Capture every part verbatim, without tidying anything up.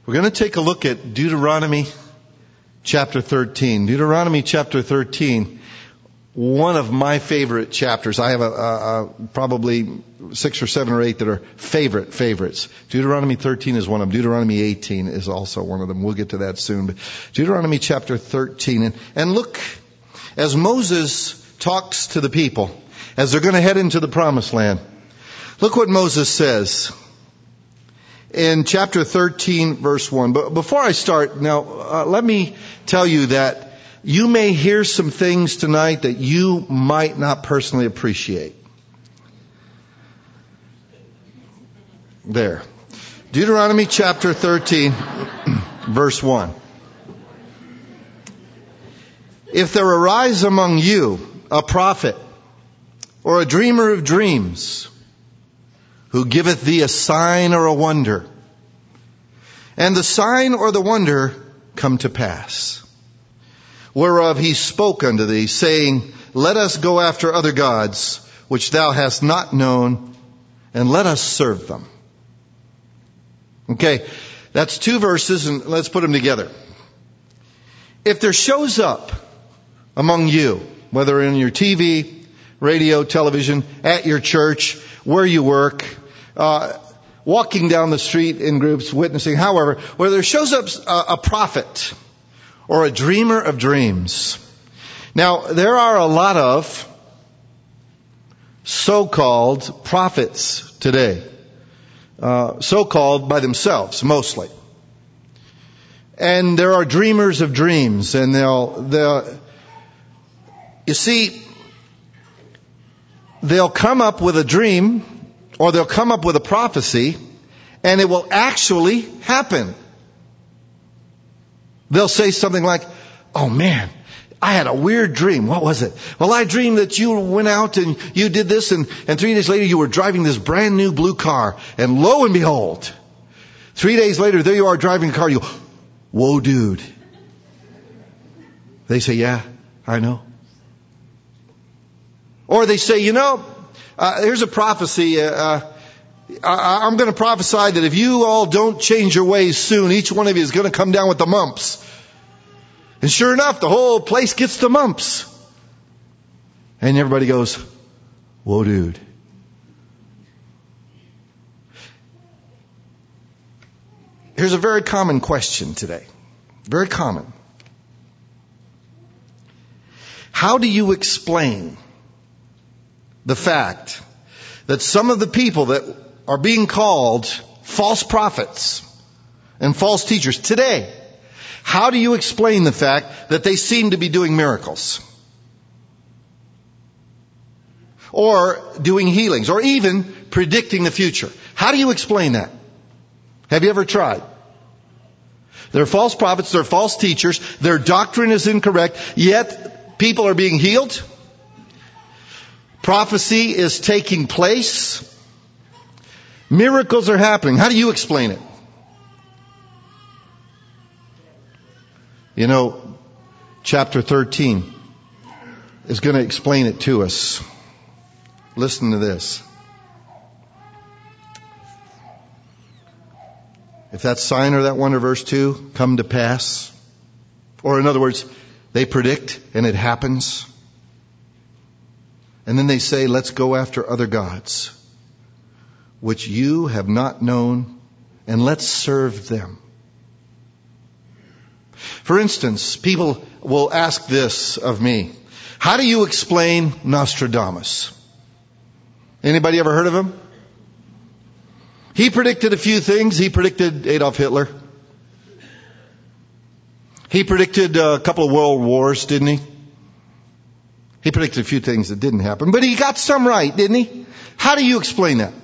We're going to take a look at Deuteronomy chapter thirteen. Deuteronomy chapter thirteen, one of my favorite chapters. I have a, a, a probably six or seven or eight that are favorite favorites. Deuteronomy thirteen is one of them. Deuteronomy eighteen is also one of them. We'll get to that soon. But Deuteronomy chapter thirteen. And, and look, as Moses talks to the people, as they're going to head into the promised land, look what Moses says in chapter thirteen, verse one. But before I start, now, uh, let me tell you that you may hear some things tonight that you might not personally appreciate. There. Deuteronomy chapter thirteen, verse one. If there arise among you a prophet or a dreamer of dreams, who giveth thee a sign or a wonder, and the sign or the wonder come to pass, whereof he spoke unto thee, saying, let us go after other gods, which thou hast not known, and let us serve them. Okay, that's two verses, and let's put them together. If there shows up among you, whether in your T V, radio, television, at your church, where you work, Uh, walking down the street in groups, witnessing, however, where there shows up a, a prophet or a dreamer of dreams. Now, there are a lot of so-called prophets today, uh, so-called by themselves, mostly. And there are dreamers of dreams, and they'll, they'll, you see, they'll come up with a dream, or they'll come up with a prophecy, and it will actually happen. They'll say something like, oh man, I had a weird dream. What was it? Well, I dreamed that you went out and you did this, and, and three days later you were driving this brand new blue car, and lo and behold, three days later there you are driving a car, you go, whoa dude. They say, yeah, I know. Or they say, you know, Uh, here's a prophecy. Uh, I, I'm going to prophesy that if you all don't change your ways soon, each one of you is going to come down with the mumps. And sure enough, the whole place gets the mumps. And everybody goes, whoa, dude. Here's a very common question today. Very common. How do you explain the fact that some of the people that are being called false prophets and false teachers today, how do you explain the fact that they seem to be doing miracles? Or doing healings, or even predicting the future? How do you explain that? Have you ever tried? They're false prophets, they're false teachers, their doctrine is incorrect, yet people are being healed. Prophecy is taking place. Miracles are happening. How do you explain it? You know, chapter thirteen is going to explain it to us. Listen to this. If that sign or that wonder, verse two, come to pass, or in other words, they predict and it happens, and then they say, let's go after other gods, which you have not known, and let's serve them. For instance, people will ask this of me. How do you explain Nostradamus? Anybody ever heard of him? He predicted a few things. He predicted Adolf Hitler. He predicted a couple of world wars, didn't he? He predicted a few things that didn't happen, but he got some right, didn't he? How do you explain that?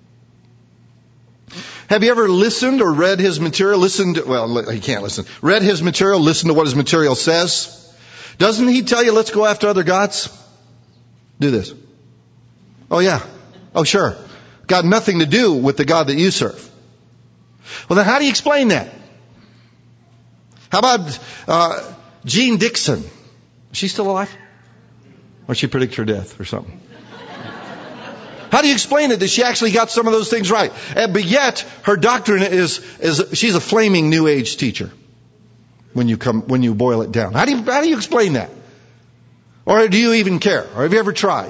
Have you ever listened or read his material? Listened, well, you can't listen. Read his material, listen to what his material says. Doesn't he tell you, let's go after other gods? Do this. Oh yeah. Oh sure. Got nothing to do with the God that you serve. Well then how do you explain that? How about uh, Jean Dixon? Is she still alive? Or she predicted her death or something? How do you explain it that she actually got some of those things right? And, but yet, her doctrine is, is, she's a flaming New Age teacher. When you come, when you boil it down. How do you, how do you explain that? Or do you even care? Or have you ever tried?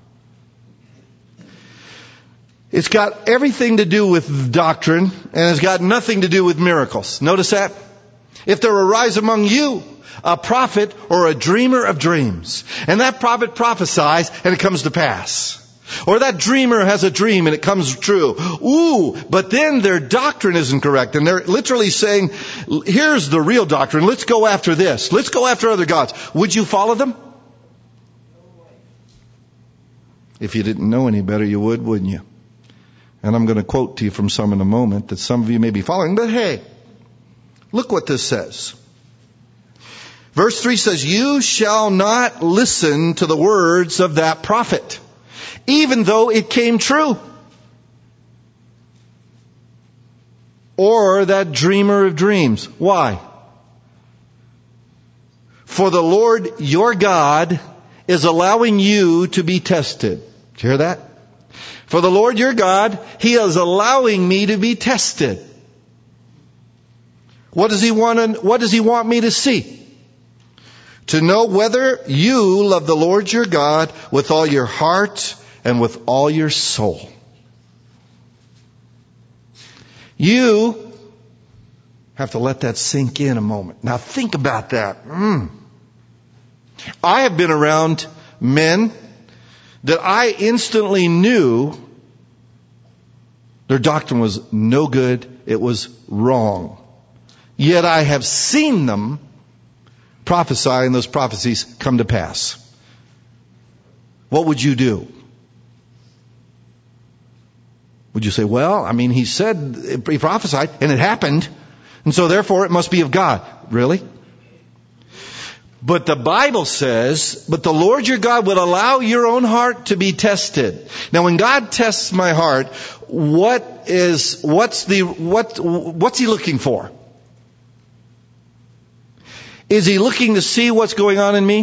It's got everything to do with doctrine, and it's got nothing to do with miracles. Notice that? If there arise among you a prophet or a dreamer of dreams, and that prophet prophesies and it comes to pass. Or that dreamer has a dream and it comes true. Ooh, but then their doctrine isn't correct. And they're literally saying, here's the real doctrine. Let's go after this. Let's go after other gods. Would you follow them? If you didn't know any better, you would, wouldn't you? And I'm going to quote to you from some in a moment that some of you may be following. But hey, look what this says. Verse three says, you shall not listen to the words of that prophet, even though it came true. Or that dreamer of dreams. Why? For the Lord your God is allowing you to be tested. Did you hear that? For the Lord your God, He is allowing me to be tested. What does He want to, what does He want me to see? To know whether you love the Lord your God with all your heart and with all your soul. You have to let that sink in a moment. Now think about that. Mm. I have been around men that I instantly knew their doctrine was no good. It was wrong. Yet I have seen them prophesy and those prophecies come to pass. What would you do? Would you say, well, I mean, he said, he prophesied and it happened, and so therefore it must be of God. Really? But the Bible says, but the Lord your God would allow your own heart to be tested. Now when God tests my heart, what is, what's the, what, what's He looking for? Is He looking to see what's going on in me?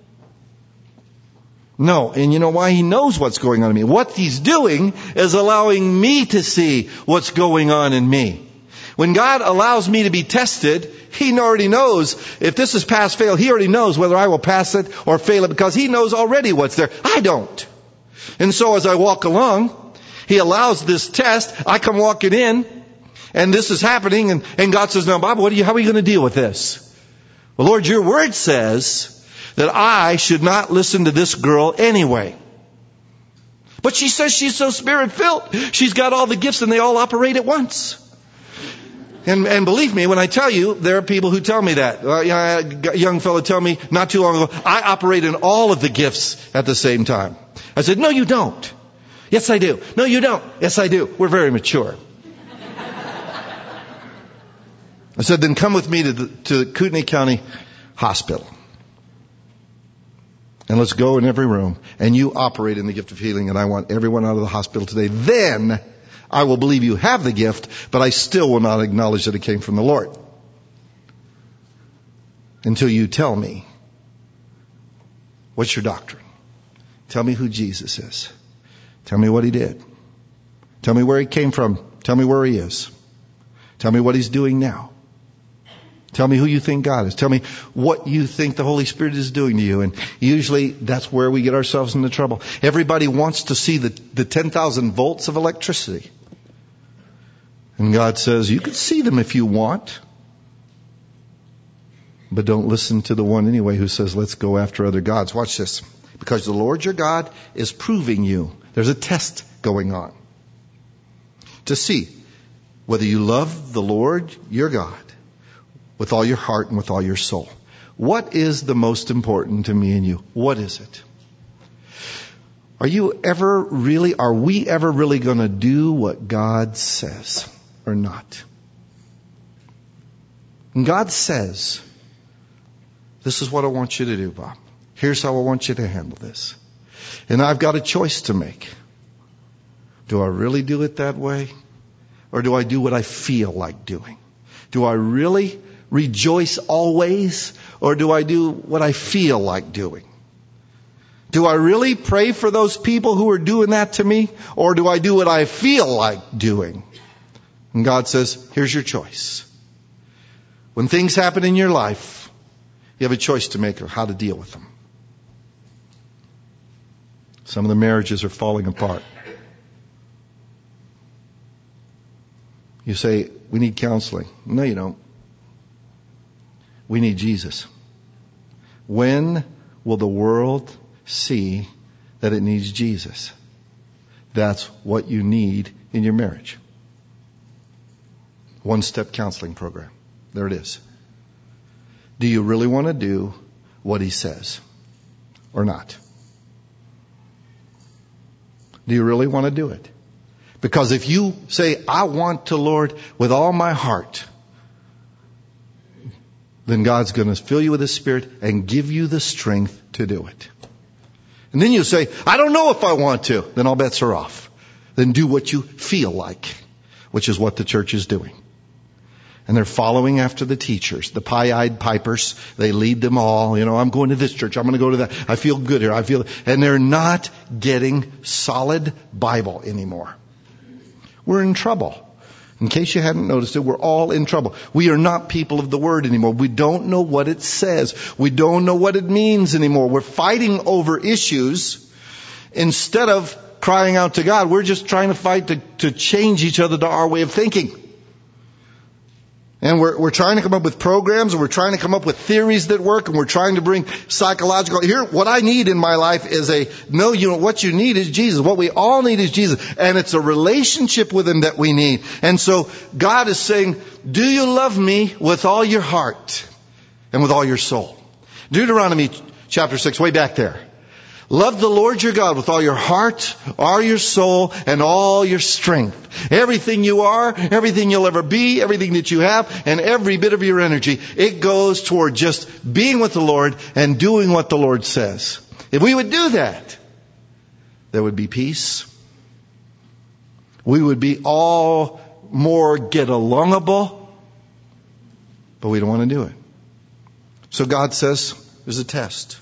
No. And you know why? He knows what's going on in me. What He's doing is allowing me to see what's going on in me. When God allows me to be tested, He already knows if this is pass fail. He already knows whether I will pass it or fail it because He knows already what's there. I don't. And so as I walk along, He allows this test. I come walking in and this is happening and, and God says, now Bob, what are you, how are you going to deal with this? Well, Lord, your word says that I should not listen to this girl anyway. But she says she's so spirit-filled. She's got all the gifts and they all operate at once. And, and believe me, when I tell you, there are people who tell me that. Uh, a young fellow told me not too long ago, I operate in all of the gifts at the same time. I said, no, you don't. Yes, I do. No, you don't. Yes, I do. We're very mature. I said, then come with me to the, to the Kootenai County Hospital. And let's go in every room. And you operate in the gift of healing. And I want everyone out of the hospital today. Then I will believe you have the gift, but I still will not acknowledge that it came from the Lord. Until you tell me, what's your doctrine? Tell me who Jesus is. Tell me what He did. Tell me where He came from. Tell me where He is. Tell me what He's doing now. Tell me who you think God is. Tell me what you think the Holy Spirit is doing to you. And usually that's where we get ourselves into trouble. Everybody wants to see the, the ten thousand volts of electricity. And God says, you can see them if you want. But don't listen to the one anyway who says, let's go after other gods. Watch this. Because the Lord your God is proving you. There's a test going on. To see whether you love the Lord your God with all your heart and with all your soul. What is the most important to me and you? What is it? Are you ever really, are we ever really going to do what God says or not? And God says, this is what I want you to do, Bob. Here's how I want you to handle this. And I've got a choice to make. Do I really do it that way? Or do I do what I feel like doing? Do I really rejoice always? Or do I do what I feel like doing? Do I really pray for those people who are doing that to me? Or do I do what I feel like doing? And God says, here's your choice. When things happen in your life, you have a choice to make of how to deal with them. Some of the marriages are falling apart. You say, we need counseling. No, you don't. We need Jesus. When will the world see that it needs Jesus? That's what you need in your marriage. One-step counseling program. There it is. Do you really want to do what he says or not? Do you really want to do it? Because if you say, I want to, Lord, with all my heart, then God's going to fill you with His Spirit and give you the strength to do it. And then you say, I don't know if I want to. Then all bets are off. Then do what you feel like, which is what the church is doing. And they're following after the teachers, the pie-eyed pipers. They lead them all. You know, I'm going to this church. I'm going to go to that. I feel good here. I feel, and they're not getting solid Bible anymore. We're in trouble. In case you hadn't noticed it, we're all in trouble. We are not people of the Word anymore. We don't know what it says. We don't know what it means anymore. We're fighting over issues instead of crying out to God. We're just trying to fight to, to change each other to our way of thinking. And we're, we're trying to come up with programs, and we're trying to come up with theories that work, and we're trying to bring psychological. Here, what I need in my life is a, no, you know, what you need is Jesus. What we all need is Jesus. And it's a relationship with Him that we need. And so God is saying, do you love me with all your heart and with all your soul? Deuteronomy chapter six, way back there. Love the Lord your God with all your heart, all your soul, and all your strength. Everything you are, everything you'll ever be, everything that you have, and every bit of your energy, it goes toward just being with the Lord and doing what the Lord says. If we would do that, there would be peace. We would be all more get-alongable, but we don't want to do it. So God says, there's a test.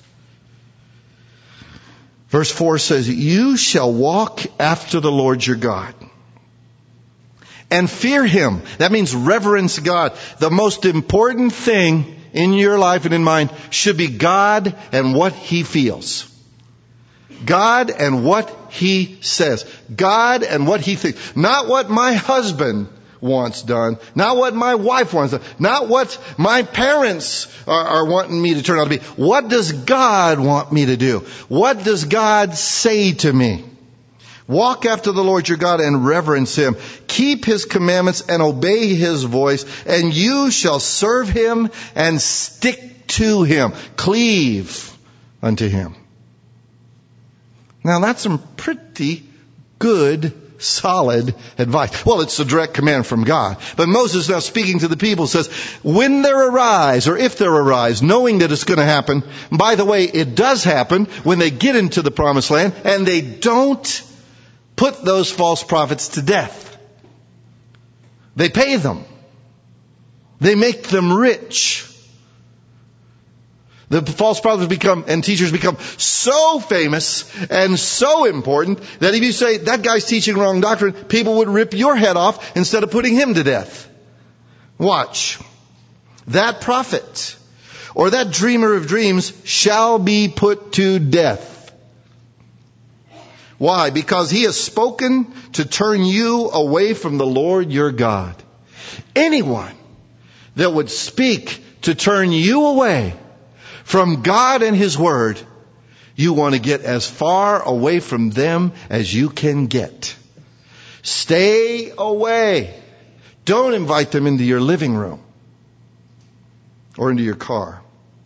Verse four says, you shall walk after the Lord your God and fear Him. That means reverence God. The most important thing in your life and in mine should be God and what He feels. God and what He says. God and what He thinks. Not what my husband wants done. Not what my wife wants done. Not what my parents are, are wanting me to turn out to be. What does God want me to do? What does God say to me? Walk after the Lord your God and reverence Him. Keep His commandments and obey His voice, and you shall serve Him and stick to Him. Cleave unto Him. Now that's some pretty good solid advice. Well, it's a direct command from God. But Moses, now speaking to the people, says, when there arise, or if there arise, knowing that it's going to happen. By the way, it does happen when they get into the promised land, and they don't put those false prophets to death. They pay them. They make them rich. The false prophets become, and teachers become so famous and so important that if you say, that guy's teaching wrong doctrine, people would rip your head off instead of putting him to death. Watch. That prophet or that dreamer of dreams shall be put to death. Why? Because he has spoken to turn you away from the Lord your God. Anyone that would speak to turn you away from God and His Word, you want to get as far away from them as you can get. Stay away. Don't invite them into your living room or into your car.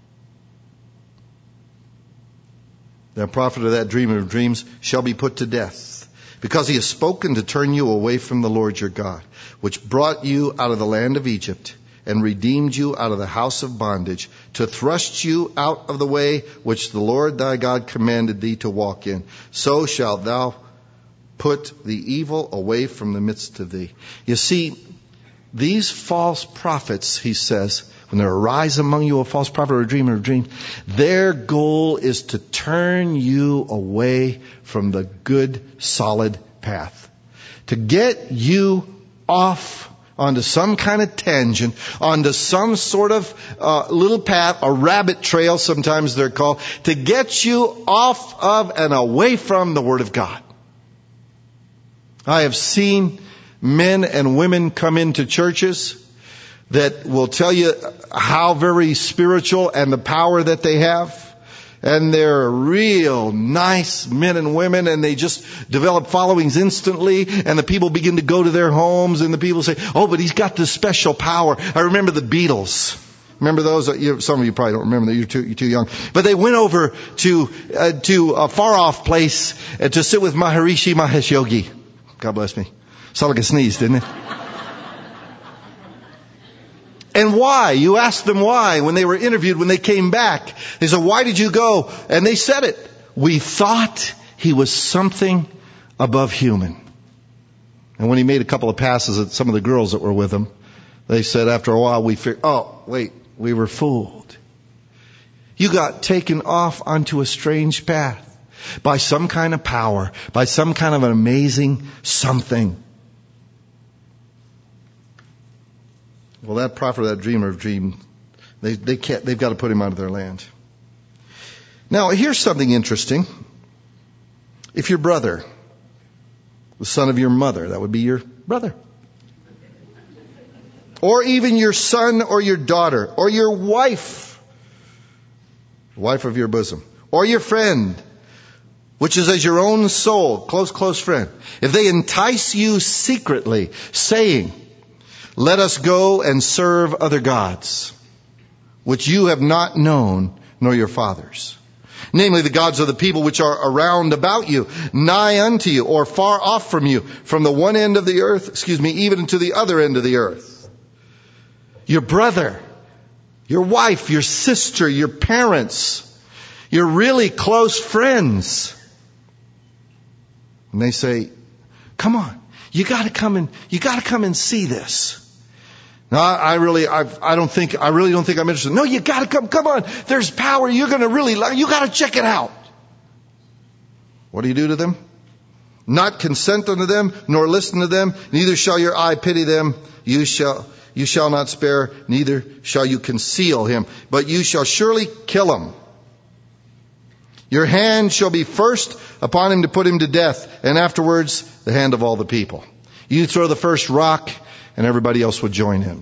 That prophet or that dreamer of dreams shall be put to death, because he has spoken to turn you away from the Lord your God, which brought you out of the land of Egypt, and redeemed you out of the house of bondage, to thrust you out of the way which the Lord thy God commanded thee to walk in. So shalt thou put the evil away from the midst of thee. You see, these false prophets, he says, when there arise among you a false prophet or a dreamer of dreams, their goal is to turn you away from the good, solid path. To get you off onto some kind of tangent, onto some sort of uh, little path, a rabbit trail sometimes they're called, to get you off of and away from the Word of God. I have seen men and women come into churches that will tell you how very spiritual and the power that they have. And they're real nice men and women, and they just develop followings instantly, and the people begin to go to their homes, and the people say, oh, but he's got this special power. I remember the Beatles. Remember those? Some of you probably don't remember that. You're too, you're too young. But they went over to, uh, to a far off place uh, to sit with Maharishi Mahesh Yogi. God bless me. Sounded like a sneeze, didn't it? And why? You asked them why when they were interviewed, when they came back. They said, why did you go? And they said it. We thought he was something above human. And when he made a couple of passes at some of the girls that were with him, they said after a while, we figured, oh, wait, we were fooled. You got taken off onto a strange path by some kind of power, by some kind of an amazing something. Well, that prophet, that dreamer of dreams, they, they can't, they've got to put him out of their land. Now, here's something interesting. If your brother, the son of your mother, that would be your brother. Or even your son or your daughter, or your wife, wife of your bosom, or your friend, which is as your own soul, close, close friend. If they entice you secretly, saying, let us go and serve other gods, which you have not known, nor your fathers. Namely, the gods of the people which are around about you, nigh unto you, or far off from you, from the one end of the earth, excuse me, even to the other end of the earth. Your brother, your wife, your sister, your parents, your really close friends. And they say, come on, you gotta come and, you gotta come and see this. No, I really, I, I don't think, I really don't think I'm interested. No, you gotta come, come on. There's power. You're gonna really, you gotta check it out. What do you do to them? Not consent unto them, nor listen to them. Neither shall your eye pity them. You shall, you shall not spare, neither shall you conceal him. But you shall surely kill him. Your hand shall be first upon him to put him to death, and afterwards the hand of all the people. You throw the first rock, and everybody else would join in.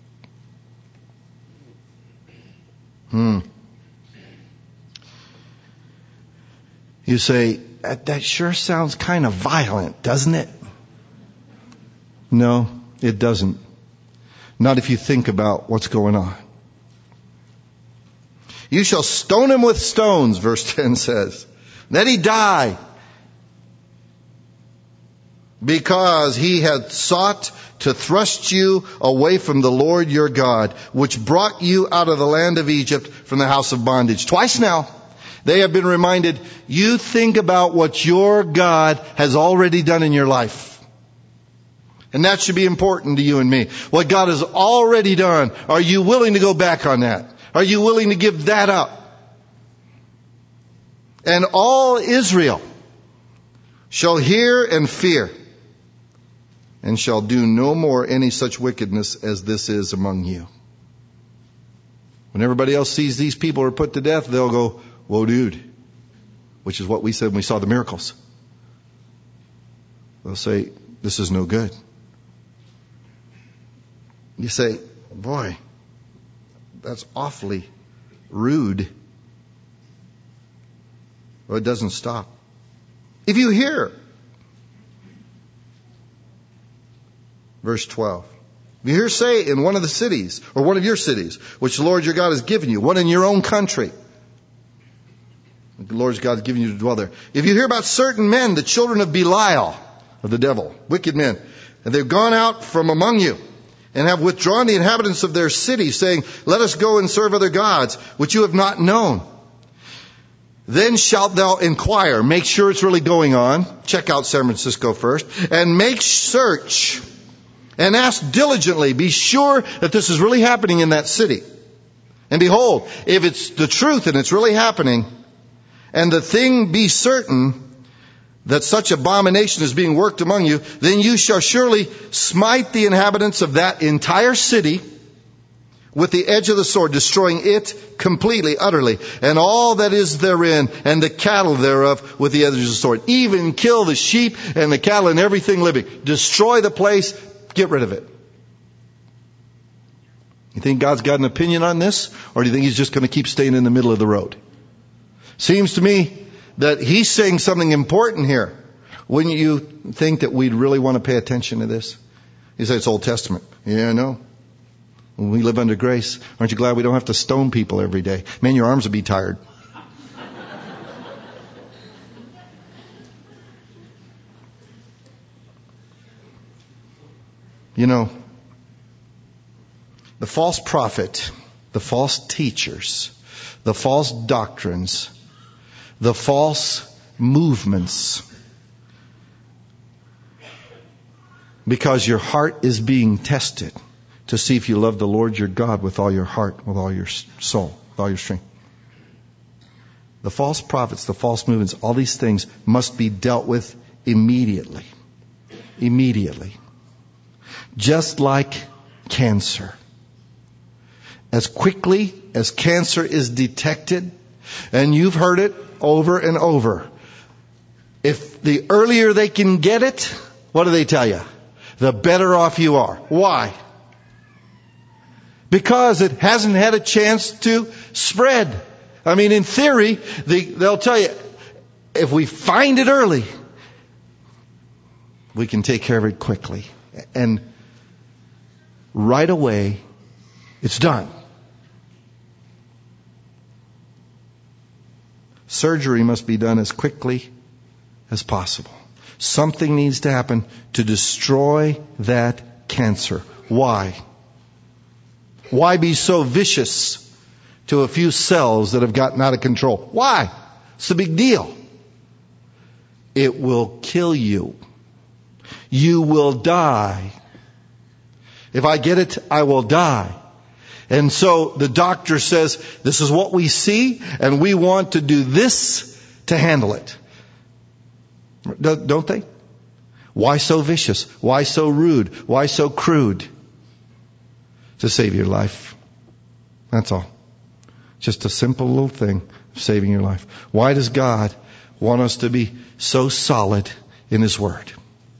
Hmm. You say, that, that sure sounds kind of violent, doesn't it? No, it doesn't. Not if you think about what's going on. You shall stone him with stones, verse ten says. Let he die. Because he had sought to thrust you away from the Lord your God, which brought you out of the land of Egypt from the house of bondage. Twice now, they have been reminded, you think about what your God has already done in your life. And that should be important to you and me. What God has already done. Are you willing to go back on that? Are you willing to give that up? And all Israel shall hear and fear, and shall do no more any such wickedness as this is among you. When everybody else sees these people are put to death, they'll go, whoa, dude. Which is what we said when we saw the miracles. They'll say, this is no good. You say, boy, that's awfully rude. Well, it doesn't stop. If you hear, verse twelve, if you hear say in one of the cities, or one of your cities, which the Lord your God has given you, one in your own country, the Lord God has given you to dwell there. If you hear about certain men, the children of Belial, of the devil, wicked men, and they've gone out from among you, and have withdrawn the inhabitants of their city, saying, let us go and serve other gods, which you have not known. Then shalt thou inquire, make sure it's really going on. Check out San Francisco first. And make search and ask diligently. Be sure that this is really happening in that city. And behold, if it's the truth and it's really happening, and the thing be certain that such abomination is being worked among you, then you shall surely smite the inhabitants of that entire city with the edge of the sword, destroying it completely, utterly, and all that is therein, and the cattle thereof with the edge of the sword. Even kill the sheep and the cattle and everything living. Destroy the place, get rid of it. You think God's got an opinion on this? Or do you think He's just going to keep staying in the middle of the road? Seems to me that He's saying something important here. Wouldn't you think that we'd really want to pay attention to this? You say it's Old Testament. Yeah, I know. We live under grace. Aren't you glad we don't have to stone people every day? Man, your arms would be tired. You know, the false prophet, the false teachers, the false doctrines, the false movements, because your heart is being tested to see if you love the Lord your God with all your heart, with all your soul, with all your strength. The false prophets, the false movements, all these things must be dealt with immediately. Immediately. Just like cancer. As quickly as cancer is detected, and you've heard it over and over, if the earlier they can get it, what do they tell you? The better off you are. Why? Because it hasn't had a chance to spread. I mean, in theory, they, they'll tell you, if we find it early, we can take care of it quickly. And right away, it's done. Surgery must be done as quickly as possible. Something needs to happen to destroy that cancer. Why? Why be so vicious to a few cells that have gotten out of control? Why? It's a big deal. It will kill you. You will die. If I get it, I will die. And so the doctor says, this is what we see, and we want to do this to handle it. Don't they? Why so vicious? Why so rude? Why so crude? To save your life. That's all. Just a simple little thing of saving your life. Why does God want us to be so solid in His Word?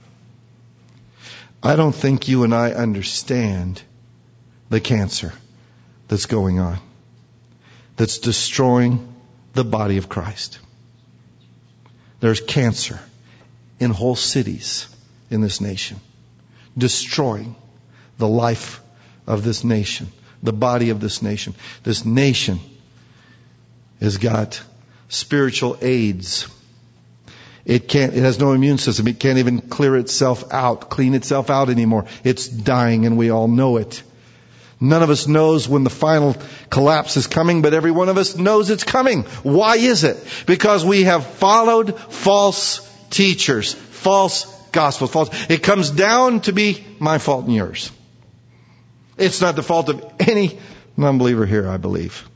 I don't think you and I understand the cancer that's going on, that's destroying the body of Christ. There's cancer in whole cities in this nation, destroying the life of this nation, the body of this nation. This nation has got spiritual AIDS. It can't, it has no immune system. It can't even clear itself out, clean itself out anymore. It's dying, and we all know it. None of us knows when the final collapse is coming, but every one of us knows it's coming. Why is it? Because we have followed false teachers, false gospels, false. It comes down to be my fault and yours. It's not the fault of any non-believer here, I believe.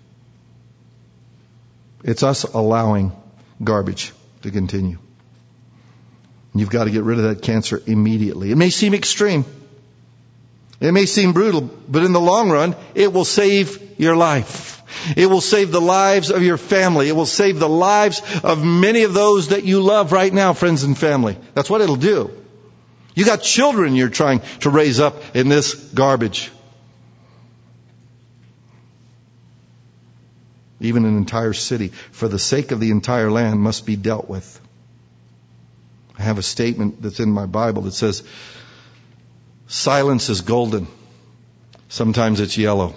It's us allowing garbage to continue. You've got to get rid of that cancer immediately. It may seem extreme. It may seem brutal, but in the long run, it will save your life. It will save the lives of your family. It will save the lives of many of those that you love right now, friends and family. That's what it'll do. You got children you're trying to raise up in this garbage. Even an entire city, for the sake of the entire land, must be dealt with. I have a statement that's in my Bible that says, silence is golden. Sometimes it's yellow.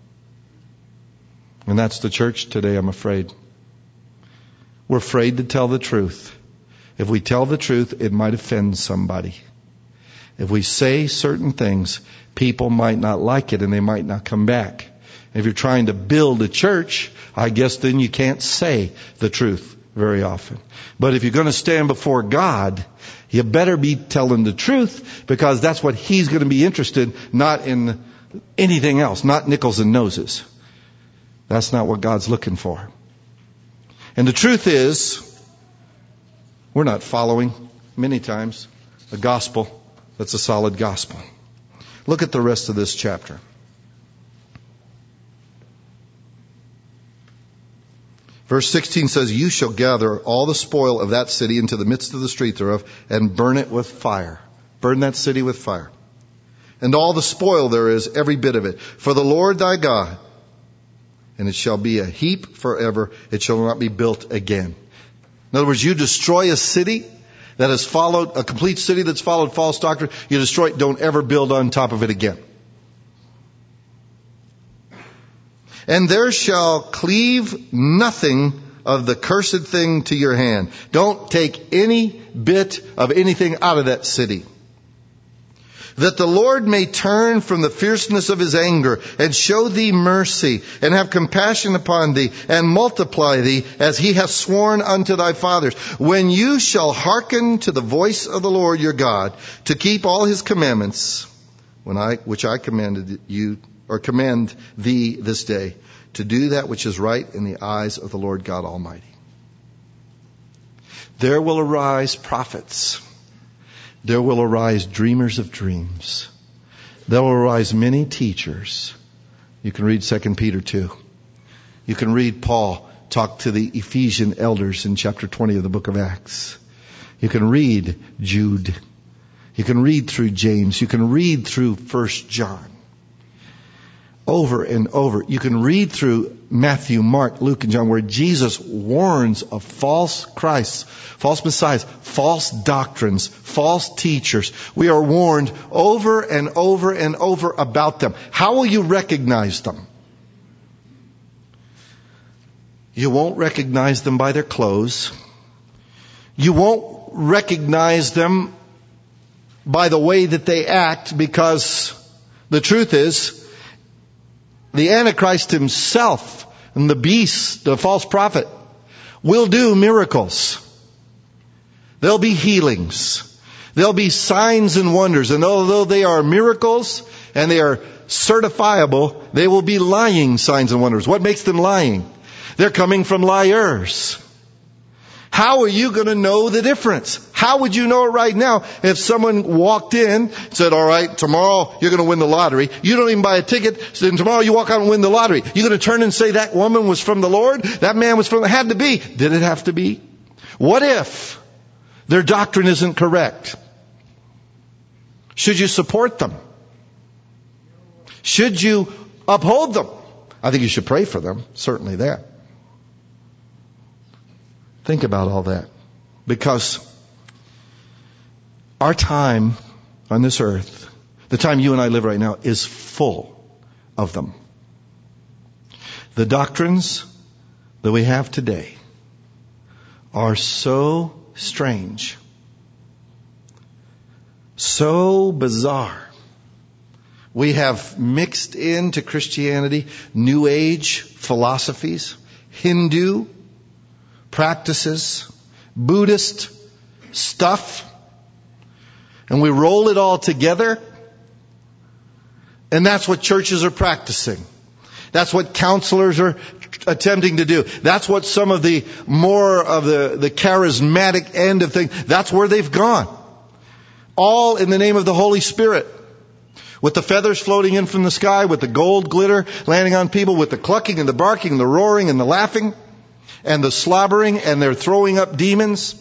And that's the church today, I'm afraid. We're afraid to tell the truth. If we tell the truth, it might offend somebody. If we say certain things, people might not like it and they might not come back. If you're trying to build a church, I guess then you can't say the truth very often. But if you're going to stand before God, you better be telling the truth, because that's what He's going to be interested in, not in anything else, not nickels and noses. That's not what God's looking for. And the truth is, we're not following, many times, a gospel that's a solid gospel. Look at the rest of this chapter. Verse sixteen says, you shall gather all the spoil of that city into the midst of the street thereof, and burn it with fire. Burn that city with fire. And all the spoil there is, every bit of it, for the Lord thy God. And it shall be a heap forever. It shall not be built again. In other words, you destroy a city that has followed, a complete city that's followed false doctrine. You destroy it. Don't ever build on top of it again. And there shall cleave nothing of the cursed thing to your hand. Don't take any bit of anything out of that city. That the Lord may turn from the fierceness of his anger and show thee mercy and have compassion upon thee and multiply thee as he hath sworn unto thy fathers. When you shall hearken to the voice of the Lord your God to keep all his commandments, when I, which I commanded you, or command thee this day, to do that which is right in the eyes of the Lord God Almighty. There will arise prophets. There will arise dreamers of dreams. There will arise many teachers. You can read Second Peter two. You can read Paul talk to the Ephesian elders in chapter twenty of the book of Acts. You can read Jude. You can read through James. You can read through First John. Over and over. You can read through Matthew, Mark, Luke, and John, where Jesus warns of false Christs, false messiahs, false doctrines, false teachers. We are warned over and over and over about them. How will you recognize them? You won't recognize them by their clothes. You won't recognize them by the way that they act, because the truth is, the Antichrist himself and the beast, the false prophet, will do miracles. There'll be healings. There'll be signs and wonders. And although they are miracles and they are certifiable, they will be lying signs and wonders. What makes them lying? They're coming from liars. How are you going to know the difference? How would you know it right now if someone walked in, said, all right, tomorrow you're going to win the lottery. You don't even buy a ticket. So then tomorrow you walk out and win the lottery. You're going to turn and say that woman was from the Lord? That man was from, it had to be. Did it have to be? What if their doctrine isn't correct? Should you support them? Should you uphold them? I think you should pray for them. Certainly that. Think about all that. Because our time on this earth, the time you and I live right now, is full of them. The doctrines that we have today are so strange, so bizarre. We have mixed into Christianity New Age philosophies, Hindu practices, Buddhist stuff, and we roll it all together, and that's what churches are practicing. That's what counselors are attempting to do. That's what some of the more of the, the charismatic end of things, that's where they've gone. All in the name of the Holy Spirit. With the feathers floating in from the sky, with the gold glitter landing on people, with the clucking and the barking and the roaring and the laughing and the slobbering, and they're throwing up demons.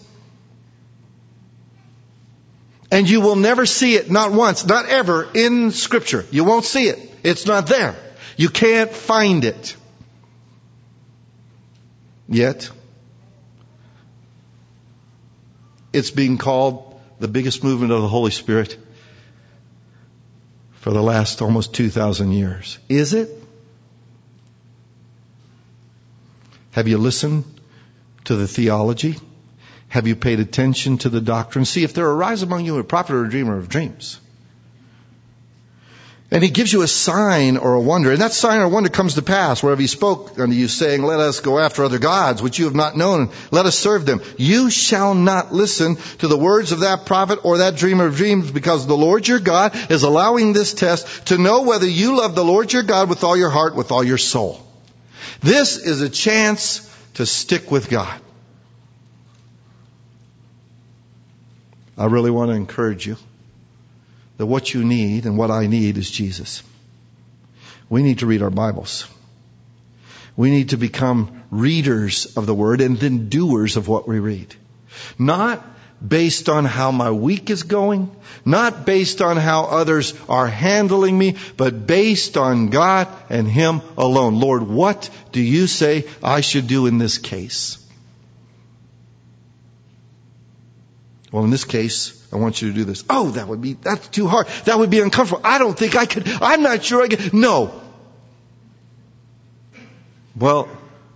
And you will never see it, not once, not ever, in Scripture. You won't see it. It's not there. You can't find it. Yet, it's being called the biggest movement of the Holy Spirit for the last almost two thousand years. Is it? Have you listened to the theology? Have you paid attention to the doctrine? See if there arise among you a prophet or a dreamer of dreams. And he gives you a sign or a wonder. And that sign or wonder comes to pass wherever he spoke unto you, saying, let us go after other gods, which you have not known. Let us serve them. You shall not listen to the words of that prophet or that dreamer of dreams, because the Lord your God is allowing this test to know whether you love the Lord your God with all your heart, with all your soul. This is a chance to stick with God. I really want to encourage you that what you need and what I need is Jesus. We need to read our Bibles. We need to become readers of the Word and then doers of what we read. Not based on how my week is going, not based on how others are handling me, but based on God and Him alone. Lord, what do you say I should do in this case? Well, in this case, I want you to do this. Oh, that would be, that's too hard. That would be uncomfortable. I don't think I could. I'm not sure I could. No. Well,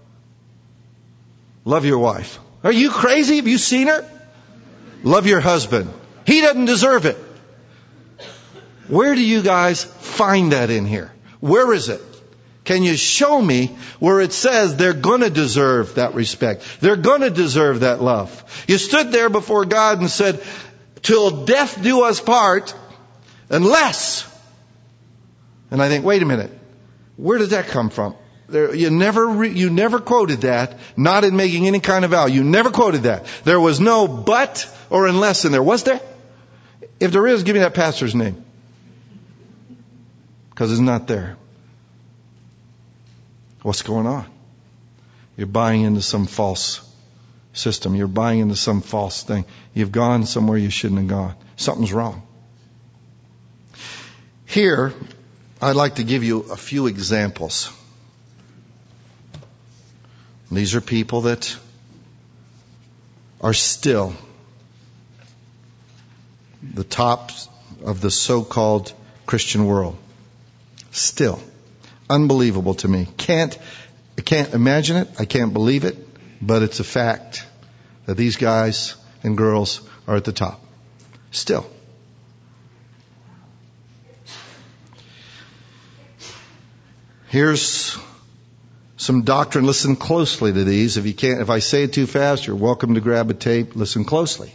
love your wife. Are you crazy? Have you seen her? Love your husband. He doesn't deserve it. Where do you guys find that in here? Where is it? Can you show me where it says they're going to deserve that respect? They're going to deserve that love. You stood there before God and said, till death do us part, unless. And I think, wait a minute. Where did that come from? There, you never, re, you never quoted that, not in making any kind of vow. You never quoted that. There was no but or unless in there. Was there? If there is, give me that pastor's name. Because it's not there. What's going on? You're buying into some false system. You're buying into some false thing. You've gone somewhere you shouldn't have gone. Something's wrong. Here, I'd like to give you a few examples. These are people that are still the tops of the so-called Christian world. Still. Unbelievable to me. Can't, I can't imagine it. I can't believe it. But it's a fact that these guys and girls are at the top. Still. Here's some doctrine. Listen closely to these. If you can't, if I say it too fast, you're welcome to grab a tape. Listen closely.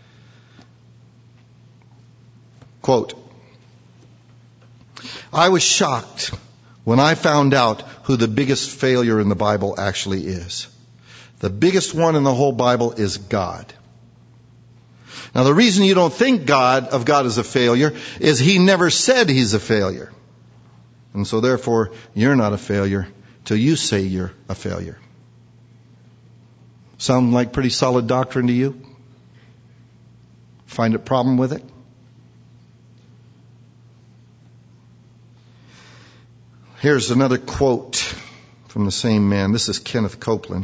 Quote, I was shocked when I found out who the biggest failure in the Bible actually is. The biggest one in the whole Bible is God. Now the reason you don't think God of God as a failure is He never said He's a failure. And so therefore you're not a failure till you say you're a failure. Sound like pretty solid doctrine to you? Find a problem with it? Here's another quote from the same man. This is Kenneth Copeland.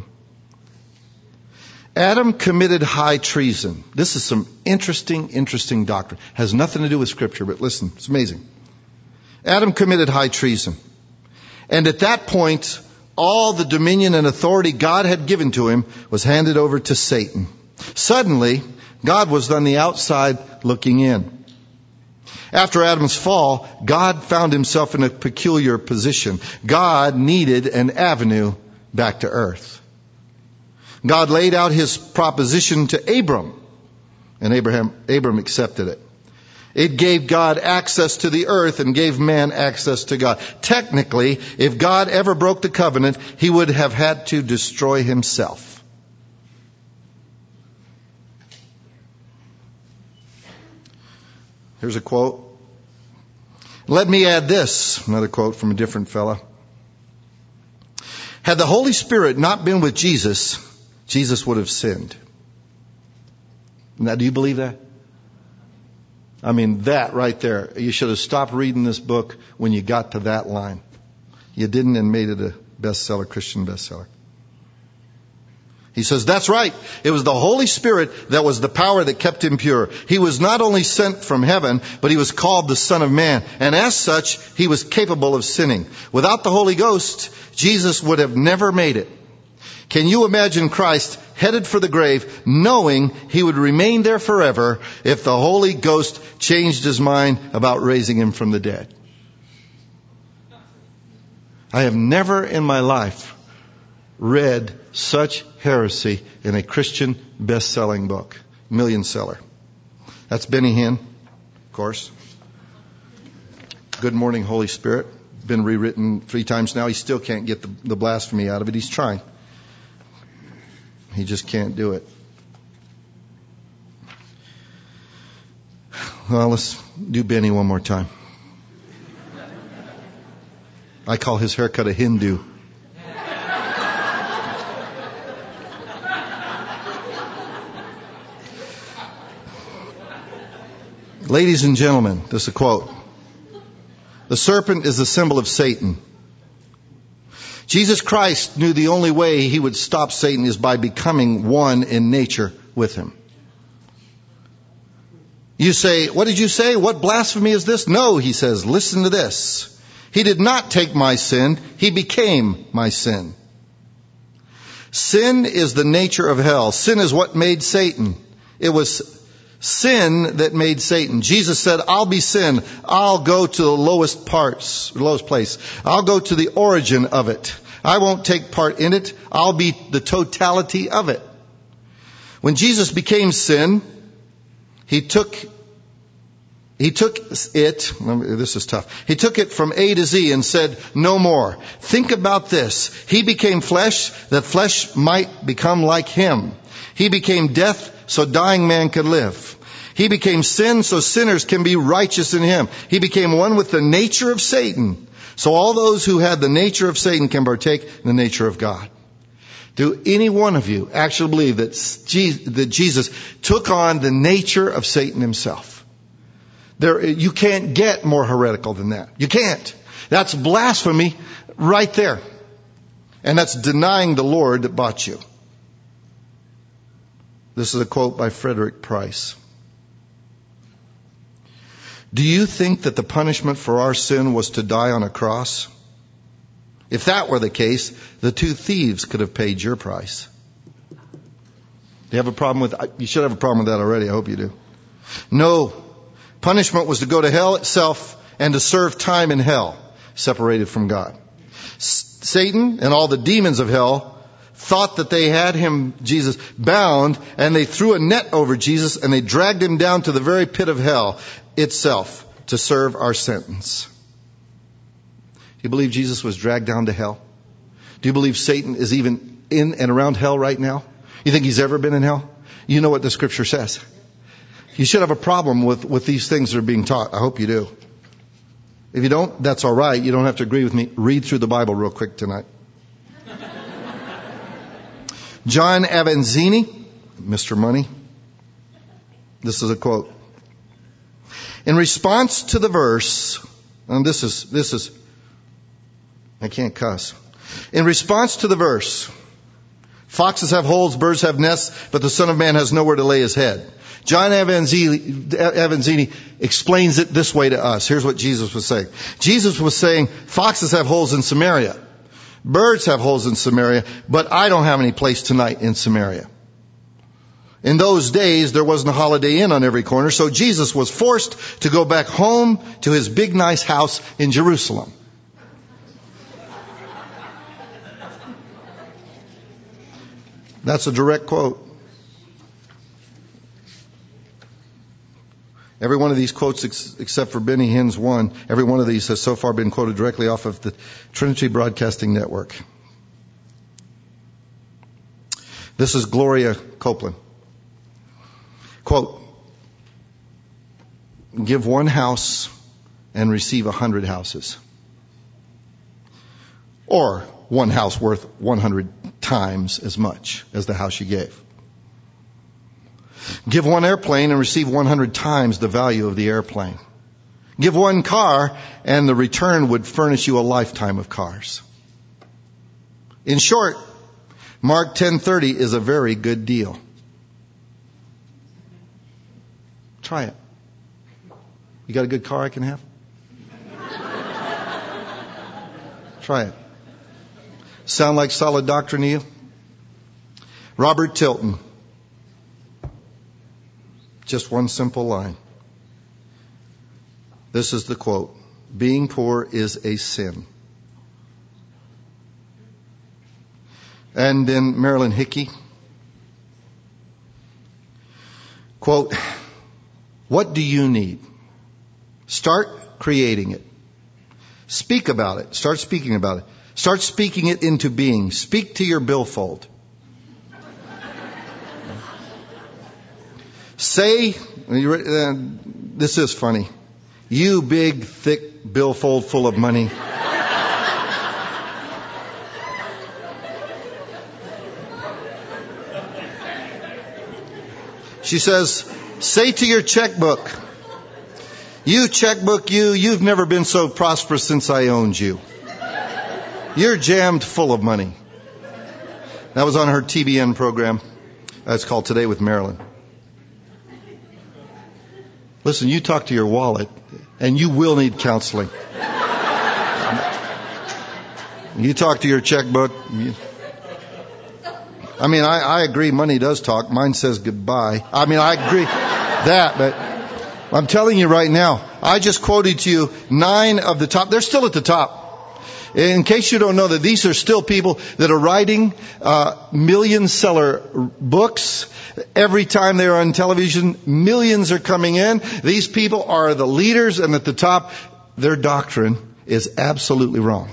Adam committed high treason. This is some interesting, interesting doctrine. Has nothing to do with Scripture, but listen, it's amazing. Adam committed high treason. And at that point, all the dominion and authority God had given to him was handed over to Satan. Suddenly, God was on the outside looking in. After Adam's fall, God found himself in a peculiar position. God needed an avenue back to earth. God laid out His proposition to Abram, and Abraham, Abram accepted it. It gave God access to the earth and gave man access to God. Technically, if God ever broke the covenant, He would have had to destroy Himself. Here's a quote. Let me add this, another quote from a different fella. Had the Holy Spirit not been with Jesus, Jesus would have sinned. Now, do you believe that? I mean, that right there. You should have stopped reading this book when you got to that line. You didn't and made it a bestseller, Christian bestseller. He says, that's right. It was the Holy Spirit that was the power that kept him pure. He was not only sent from heaven, but He was called the Son of Man. And as such, He was capable of sinning. Without the Holy Ghost, Jesus would have never made it. Can you imagine Christ headed for the grave, knowing He would remain there forever if the Holy Ghost changed His mind about raising Him from the dead? I have never in my life read such heresy in a Christian best-selling book. Million seller. That's Benny Hinn, of course. Good Morning, Holy Spirit. been rewritten three times now. He still can't get the, the blasphemy out of it. He's trying. He just can't do it. Well, let's do Benny one more time. I call his haircut a Hindu. Ladies and gentlemen, this is a quote. The serpent is the symbol of Satan. Jesus Christ knew the only way he would stop Satan is by becoming one in nature with him. You say, what did you say? What blasphemy is this? No, he says, listen to this. He did not take my sin. He became my sin. Sin is the nature of hell. Sin is what made Satan. It was sin that made Satan. Jesus said, I'll be sin. I'll go to the lowest parts, lowest place. I'll go to the origin of it. I won't take part in it. I'll be the totality of it. When Jesus became sin, He took, he took it, this is tough. He took it from A to Z and said, no more. Think about this. He became flesh that flesh might become like Him. He became death so dying man could live. He became sin so sinners can be righteous in Him. He became one with the nature of Satan. So all those who had the nature of Satan can partake in the nature of God. Do any one of you actually believe that Jesus took on the nature of Satan himself? There, you can't get more heretical than that. You can't. That's blasphemy right there. And that's denying the Lord that bought you. This is a quote by Frederick Price. Do you think that the punishment for our sin was to die on a cross? If that were the case, the two thieves could have paid your price. Do you have a problem with, you should have a problem with that already. I hope you do. No. Punishment was to go to hell itself and to serve time in hell, separated from God. S- Satan and all the demons of hell thought that they had him, Jesus, bound, and they threw a net over Jesus and they dragged him down to the very pit of hell itself to serve our sentence. Do you believe Jesus was dragged down to hell? Do you believe Satan is even in and around hell right now? You think he's ever been in hell? You know what the scripture says. You should have a problem with, with these things that are being taught. I hope you do. If you don't, that's all right. You don't have to agree with me. Read through the Bible real quick tonight. John Avanzini, Mister Money. This is a quote. In response to the verse, and this is, this is, I can't cuss. In response to the verse, foxes have holes, birds have nests, but the Son of Man has nowhere to lay his head. John Avanzini, Avanzini explains it this way to us. Here's what Jesus was saying. Jesus was saying, foxes have holes in Samaria. Birds have holes in Samaria, but I don't have any place tonight in Samaria. In those days, there wasn't a Holiday Inn on every corner, so Jesus was forced to go back home to his big nice house in Jerusalem. That's a direct quote. Every one of these quotes, ex- except for Benny Hinn's one, every one of these has so far been quoted directly off of the Trinity Broadcasting Network. This is Gloria Copeland. Quote, give one house and receive a hundred houses. Or one house worth one hundred times as much as the house you gave. Give one airplane and receive one hundred times the value of the airplane. Give one car and the return would furnish you a lifetime of cars. In short, Mark ten thirty is a very good deal. Try it. You got a good car I can have? Try it. Sound like solid doctrine to you? Robert Tilton. Just one simple line. This is the quote. Being poor is a sin. And then Marilyn Hickey. Quote, what do you need? Start creating it. Speak about it. Start speaking about it. Start speaking it into being. Speak to your billfold. Say, this is funny. You big, thick billfold full of money. She says, say to your checkbook, you checkbook, you, you've never been so prosperous since I owned you. You're jammed full of money. That was on her T B N program. That's called Today with Marilyn. Listen, you talk to your wallet, and you will need counseling. You talk to your checkbook. You, I mean, I, I agree money does talk. Mine says goodbye. I mean, I agree that, but I'm telling you right now, I just quoted to you nine of the top. They're still at the top. In case you don't know that these are still people that are writing uh, million seller books. Every time they're on television, millions are coming in. These people are the leaders, and at the top, their doctrine is absolutely wrong.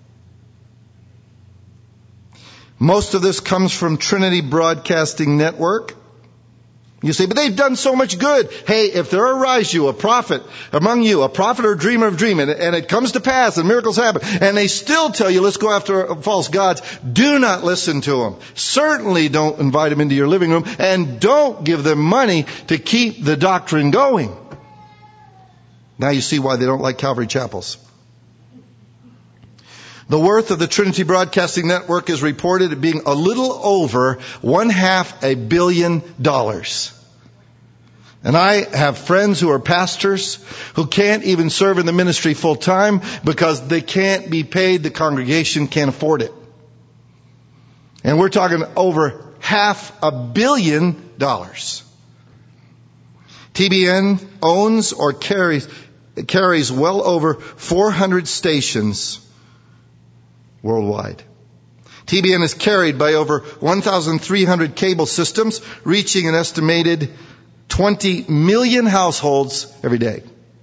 Most of this comes from Trinity Broadcasting Network. You say, but they've done so much good. Hey, if there arise you a prophet among you, a prophet or dreamer of dream, and, and it comes to pass and miracles happen, and they still tell you, let's go after false gods, do not listen to them. Certainly don't invite them into your living room, and don't give them money to keep the doctrine going. Now you see why they don't like Calvary chapels. The worth of the Trinity Broadcasting Network is reported at being a little over one half a billion dollars. And I have friends who are pastors who can't even serve in the ministry full time because they can't be paid. The congregation can't afford it. And we're talking over half a billion dollars. T B N owns or carries, carries well over four hundred stations worldwide. T B N is carried by over one thousand three hundred cable systems, reaching an estimated twenty million households every day.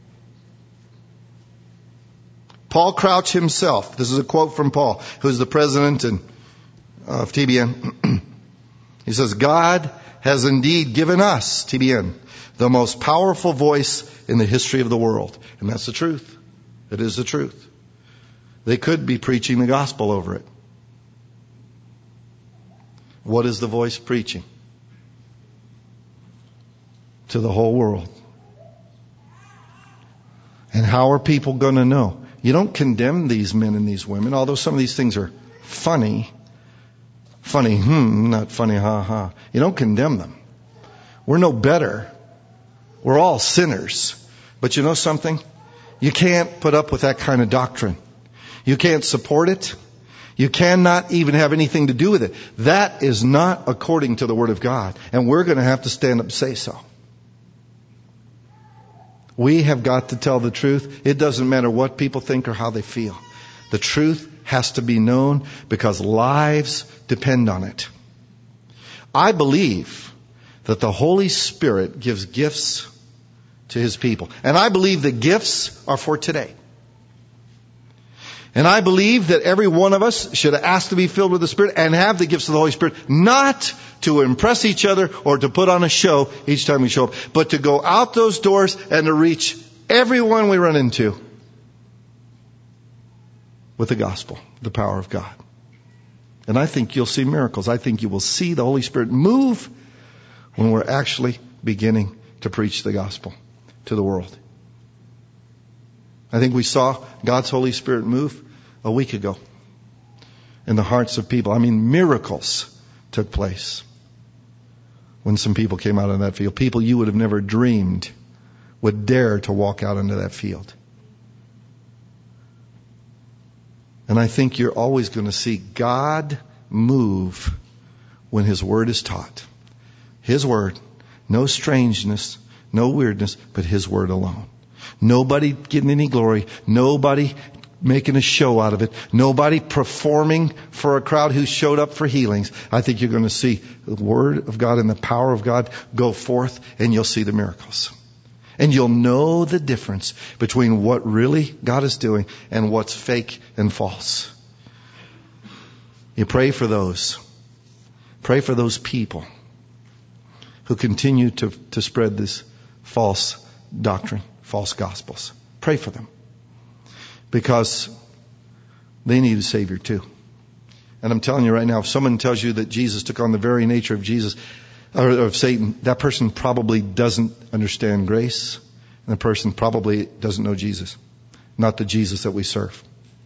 Paul Crouch himself, this is a quote from Paul, who's the president and, uh, of T B N. He says, God has indeed given us, T B N, the most powerful voice in the history of the world. And that's the truth. It is the truth. They could be preaching the gospel over it. What is the voice preaching? To the whole world. And how are people going to know? You don't condemn these men and these women, although some of these things are funny. Funny, hmm, not funny, ha ha. You don't condemn them. We're no better. We're all sinners. But you know something? You can't put up with that kind of doctrine. You can't support it. You cannot even have anything to do with it. That is not according to the Word of God. And we're going to have to stand up and say so. We have got to tell the truth. It doesn't matter what people think or how they feel. The truth has to be known because lives depend on it. I believe that the Holy Spirit gives gifts to His people. And I believe the gifts are for today. And I believe that every one of us should ask to be filled with the Spirit and have the gifts of the Holy Spirit, not to impress each other or to put on a show each time we show up, but to go out those doors and to reach everyone we run into with the gospel, the power of God. And I think you'll see miracles. I think you will see the Holy Spirit move when we're actually beginning to preach the gospel to the world. I think we saw God's Holy Spirit move a week ago in the hearts of people. I mean, miracles took place when some people came out on that field. People you would have never dreamed would dare to walk out into that field. And I think you're always going to see God move when His Word is taught. His Word, no strangeness, no weirdness, but His Word alone. Nobody getting any glory. Nobody making a show out of it. Nobody performing for a crowd who showed up for healings. I think you're going to see the Word of God and the power of God go forth, and you'll see the miracles. And you'll know the difference between what really God is doing and what's fake and false. You pray for those. Pray for those people who continue to, to spread this false doctrine, false gospels. Pray for them. Because they need a Savior too. And I'm telling you right now, if someone tells you that Jesus took on the very nature of Jesus, or of Satan, that person probably doesn't understand grace. And the person probably doesn't know Jesus. Not the Jesus that we serve.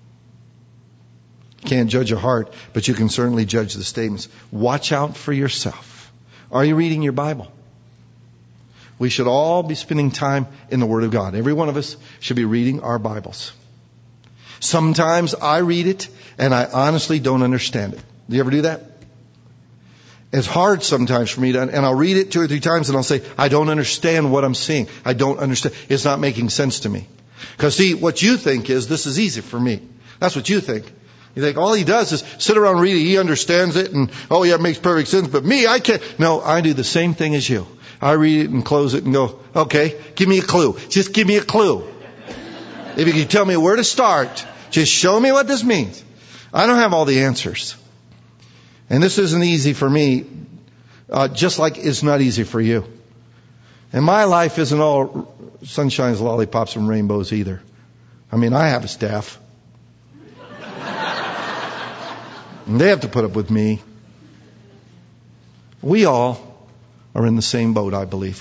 You can't judge a heart, but you can certainly judge the statements. Watch out for yourself. Are you reading your Bible? We should all be spending time in the Word of God. Every one of us should be reading our Bibles. Sometimes I read it and I honestly don't understand it. Do you ever do that? It's hard sometimes for me to, and I'll read it two or three times and I'll say, I don't understand what I'm seeing. I don't understand. It's not making sense to me. Because see, what you think is, this is easy for me. That's what you think. You think all he does is sit around reading, he understands it, and oh yeah, it makes perfect sense, but me, I can't. No, I do the same thing as you. I read it and close it and go, okay, give me a clue. Just give me a clue. If you can tell me where to start, just show me what this means. I don't have all the answers. And this isn't easy for me, uh, just like it's not easy for you. And my life isn't all sunshines, lollipops, and rainbows either. I mean, I have a staff. And they have to put up with me. We all are in the same boat, I believe.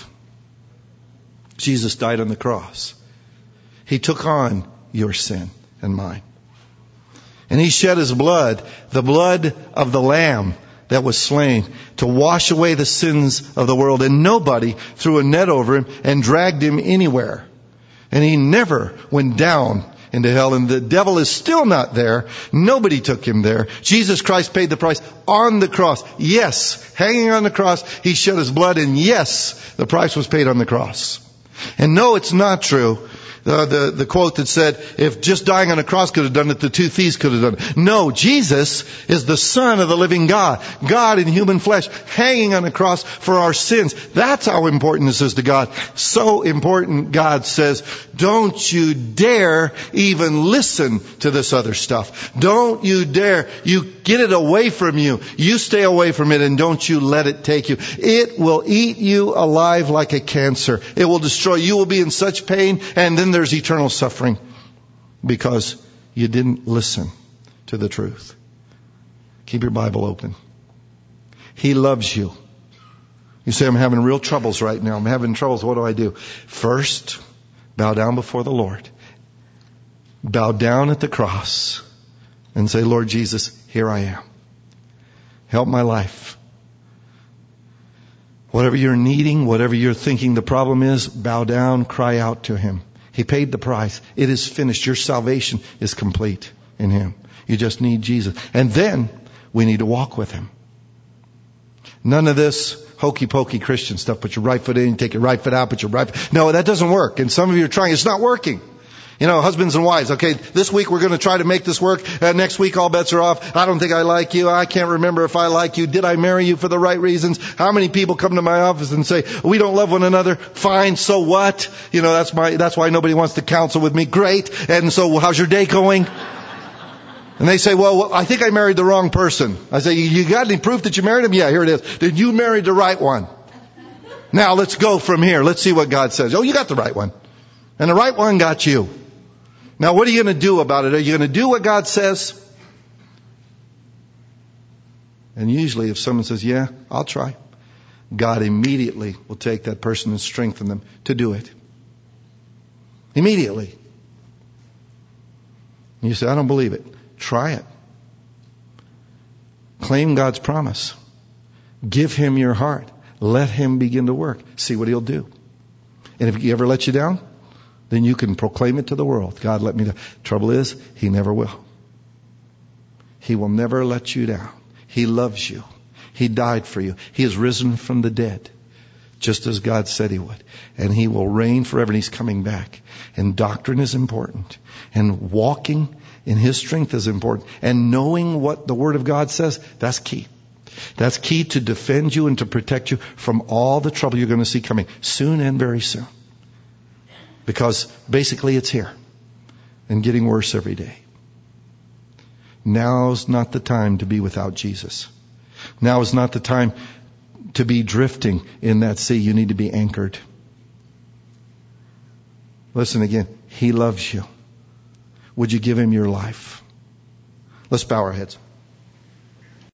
Jesus died on the cross. He took on your sin and mine. And He shed His blood, the blood of the Lamb that was slain, to wash away the sins of the world. And nobody threw a net over Him and dragged Him anywhere. And He never went down into hell. And the devil is still not there. Nobody took Him there. Jesus Christ paid the price on the cross. Yes, hanging on the cross, He shed His blood. And yes, the price was paid on the cross. And no, it's not true. The, the, the quote that said, if just dying on a cross could have done it, the two thieves could have done it. No, Jesus is the Son of the living God. God in human flesh, hanging on a cross for our sins. That's how important this is to God. So important, God says, don't you dare even listen to this other stuff. Don't you dare. You get it away from you. You stay away from it and don't you let it take you. It will eat you alive like a cancer. It will destroy you. You will be in such pain, and then there's eternal suffering because you didn't listen to the truth. Keep your Bible open. He loves you. You say, I'm having real troubles right now. I'm having troubles. What do I do? First, bow down before the Lord. Bow down at the cross and say, Lord Jesus, here I am. Help my life. Whatever you're needing, whatever you're thinking the problem is, bow down, cry out to Him. He paid the price. It is finished. Your salvation is complete in Him. You just need Jesus. And then we need to walk with Him. None of this hokey pokey Christian stuff. Put your right foot in, take your right foot out, put your right foot. No, that doesn't work. And some of you are trying. It's not working. You know, husbands and wives. Okay, this week we're going to try to make this work. Uh, next week all bets are off. I don't think I like you. I can't remember if I like you. Did I marry you for the right reasons? How many people come to my office and say, we don't love one another? Fine, so what? You know, that's my, that's why nobody wants to counsel with me. Great. And so how's your day going? And they say, well, I think I married the wrong person. I say, you got any proof that you married him? Yeah, here it is. Did you marry the right one? Now let's go from here. Let's see what God says. Oh, you got the right one. And the right one got you. Now, what are you going to do about it? Are you going to do what God says? And usually if someone says, yeah, I'll try, God immediately will take that person and strengthen them to do it. Immediately. And you say, I don't believe it. Try it. Claim God's promise. Give Him your heart. Let Him begin to work. See what He'll do. And if He ever lets you down, then you can proclaim it to the world. God let me down. Trouble is, He never will. He will never let you down. He loves you. He died for you. He has risen from the dead, just as God said He would. And He will reign forever, and He's coming back. And doctrine is important. And walking in His strength is important. And knowing what the Word of God says, that's key. That's key to defend you and to protect you from all the trouble you're going to see coming soon and very soon. Because basically it's here and getting worse every day. Now's not the time to be without Jesus. Now is not the time to be drifting in that sea. You need to be anchored. Listen again. He loves you. Would you give him your life? Let's bow our heads.